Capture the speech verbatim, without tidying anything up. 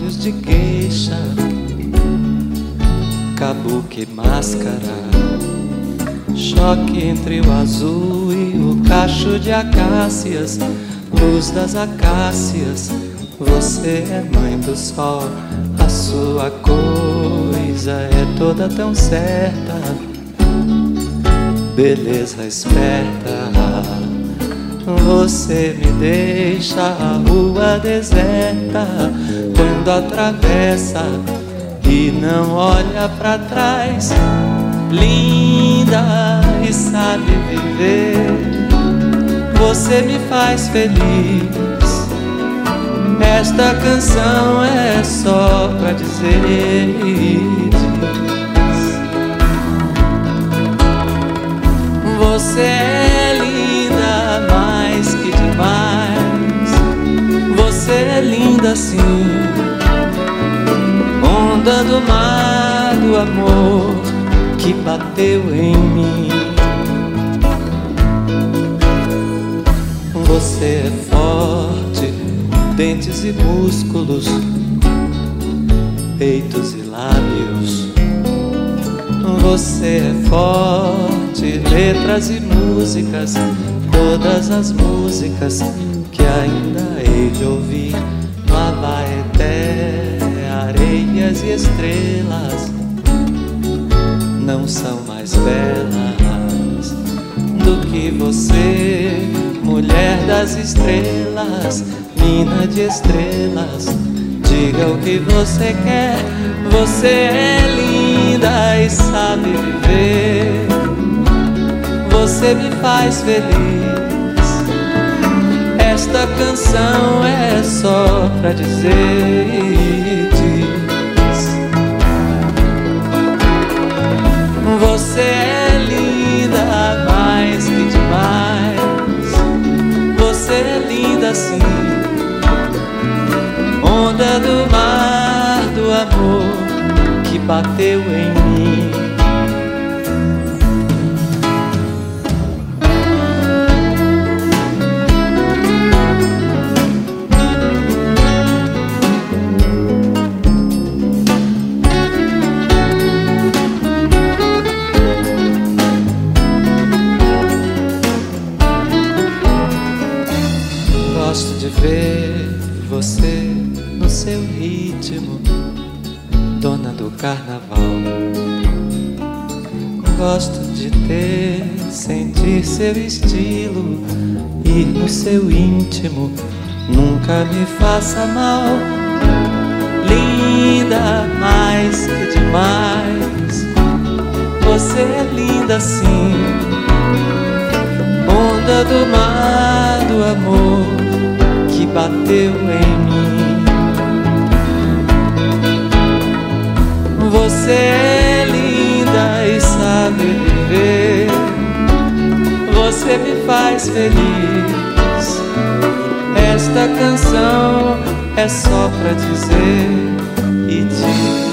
olhos de geisha, kabuki máscara, choque entre o azul e o cacho de acácias, luz das acácias. Você é mãe do sol, a sua coisa é toda tão certa, beleza esperta. Você me deixa a rua deserta quando atravessa e não olha pra trás. Linda e sabe viver, você me faz feliz. Esta canção é só pra dizer você é linda mais que demais. Você é linda assim, onda do mar do amor que bateu em mim. Você é forte, dentes e músculos, peitos e lábios. Você é forte, letras e músicas, todas as músicas que ainda hei de ouvir no Abaeté. Areias e estrelas não são mais belas do que você, mulher das estrelas, mina de estrelas. Diga o que você quer, você é linda e sabe viver. Você me faz feliz. Esta canção é só pra dizer diz. Você é linda mais que demais. Você é linda assim, onda do mar do amor que bateu em mim. Gosto de ver você no seu ritmo, dona do carnaval. Gosto de ter, sentir seu estilo, ir no seu íntimo, nunca me faça mal. Linda mais que demais, você é linda assim, onda do mar do amor que bateu em mim. Você é linda e sabe viver. Você me faz feliz. Esta canção é só pra dizer e dizer.